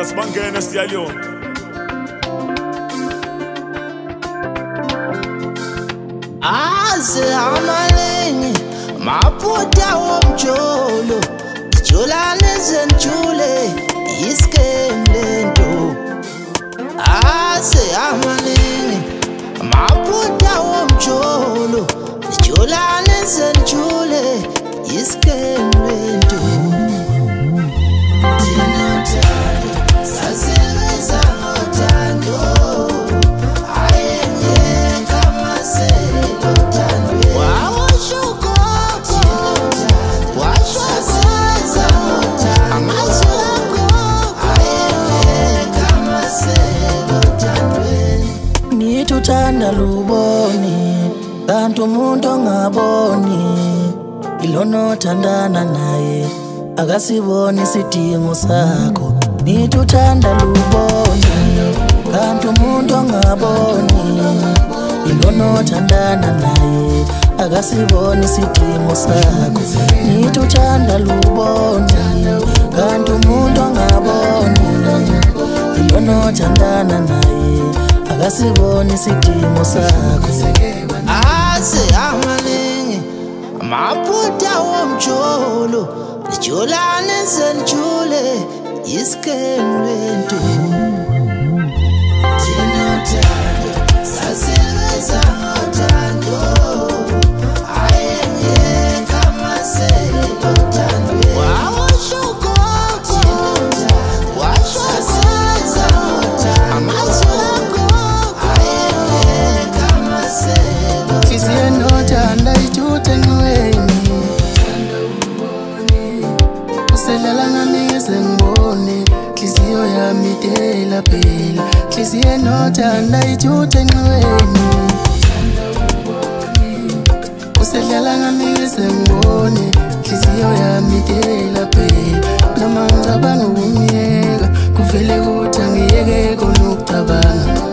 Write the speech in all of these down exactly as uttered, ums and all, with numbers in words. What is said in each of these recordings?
Yes, bangene siyaliyona. Aze amalengi maputa womjolo Julane zenjule iskemlento. Aze amalengi maputa womjolo Julane zenjule iskemlento. Nituthanda luboni kanti umuntu ongaboni ilona othandana naye akasiboni isidingo sakho. Nituthanda luboni kanti umuntu ongaboni ilona othandana naye akasiboni isidingo sakho. Nituthanda luboni kanti umuntu ongaboni ilona othandana naye akasiboni isidingo sakho. Aze amalengi maputa womjolo Julane zenjule iskemlento. Klisiyo yami dela phela Klisiyo nothanda ijuthe nqweni. Usedlala ngami ngisengibone Klisiyo yami dela phela noma ngicabanga ukungiyeka kuvele kuthi angiyeke khona ukucabanga.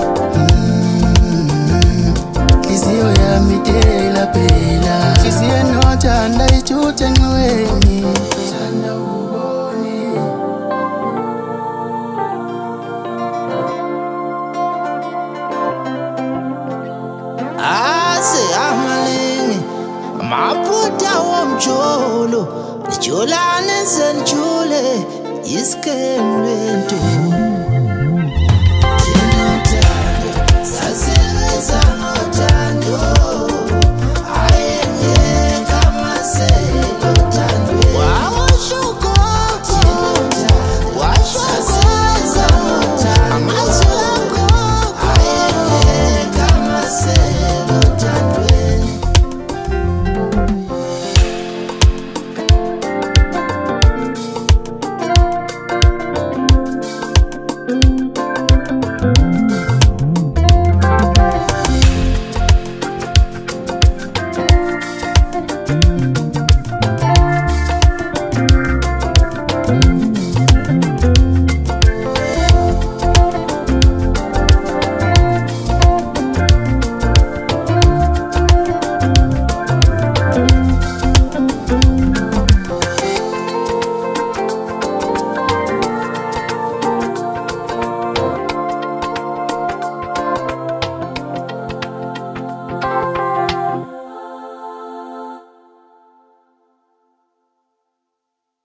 Klisiyo yami dela phela Klisiyo nothanda ijuthe nqweni. Aze amalengi maputa womjolo Julane zenjule iskemlento. Thank you.